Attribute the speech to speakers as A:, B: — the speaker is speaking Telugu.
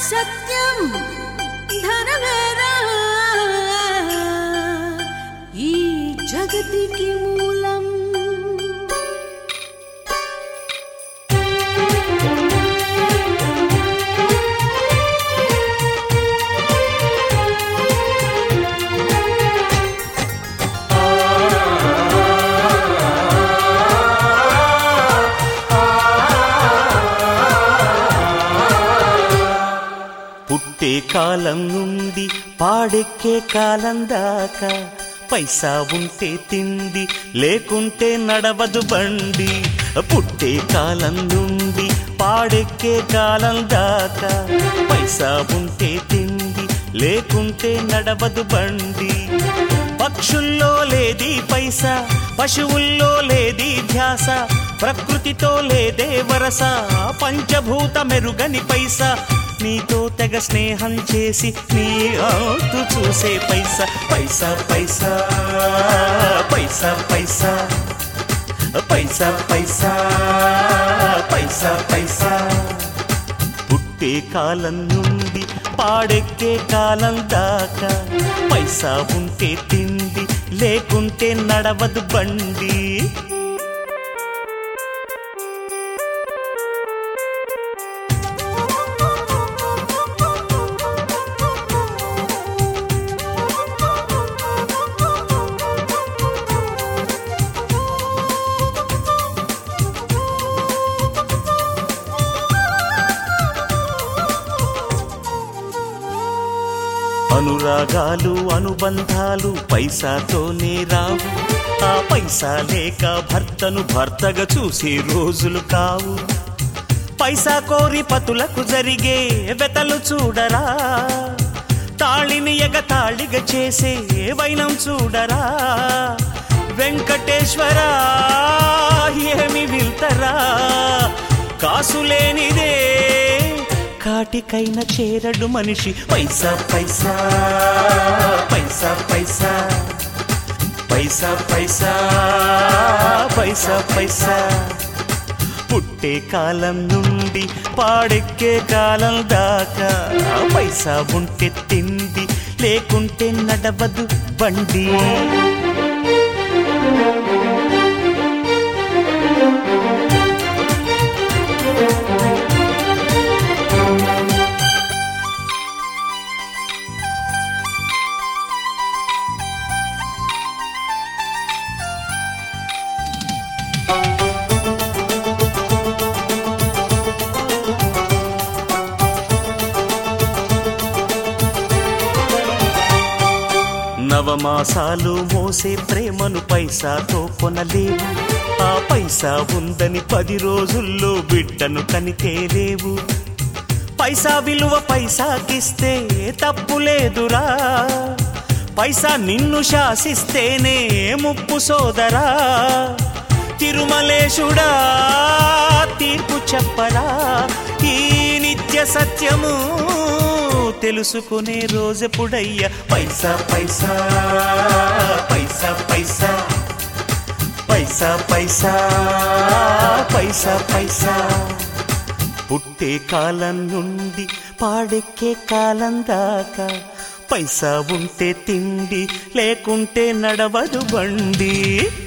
A: సత్యం ధనమేరా ఈ జగతికి మూలం.
B: పుట్టే కాలం నుండి పాడెక్కే కాలం దాకా పైసా ఉంటే తిండి లేకుంటే నడవదు బండి. పుట్టే కాలం నుండి పాడెక్కే కాలం దాకా పైసా ఉంటే తిండి లేకుంటే నడవదు బండి. పక్షుల్లో లేది పైసా, పశువుల్లో లేది ధ్యాస, ప్రకృతితో లేదే వరస, పంచభూత మెరుగని పైసా. నీతో తెగ స్నేహం చేసి నీ ఆతు చూసే పైసా. పైసా పైసా పైసా పైసా పైసా పైసా పైసా పైసా. పుట్టే కాలం నుండి పాడెక్కే కాలం దాకా పైసా ఉంటే తిండి లేకుంటే నడవదు బండి. అనురాగాలు అనుబంధాలు పైసాతోనే రావు, ఆ పైసా లేక భర్తను భర్తగా చూసే రోజులు కావు. పైసా కోరి పతులకు జరిగే వెతలు చూడరా, తాళిని ఎగతాళిగా చేసే వైనం చూడరా. వెంకటేశ్వరా ఏమి విల్తరా, కాసులేనిదే కాటికైన చేరడు మనిషి. పైసా పైసా పైసా పైసా పైసా పైసా పైసా పైసా. పుట్టే కాలం నుండి పాడెక్కే కాలం దాకా పైసా ఉంటే తిండి లేకుంటే నడవదు బండి. నవమాసాలు మోసే ప్రేమను పైసాతో కొనలేవు, ఆ పైసా ఉందని 10 రోజుల్లో బిడ్డను కనితేలేవు. పైసా విలువ పైసాకిస్తే తప్పులేదురా, పైసా నిన్ను శాసిస్తేనే ముప్పు సోదరా. తిరుమలేశుడా తీర్పు చెప్పరా, ఈ నిత్య సత్యము తెలుసుకునే రోజెప్పుడయ్యా. పైసా పైసా పైసా పైసా పైసా పైసా పైసా పైసా. పుట్టే కాలం నుండి పాడెక్కే కాలం దాకా పైసా ఉంటే తిండి లేకుంటే నడవదు బండి.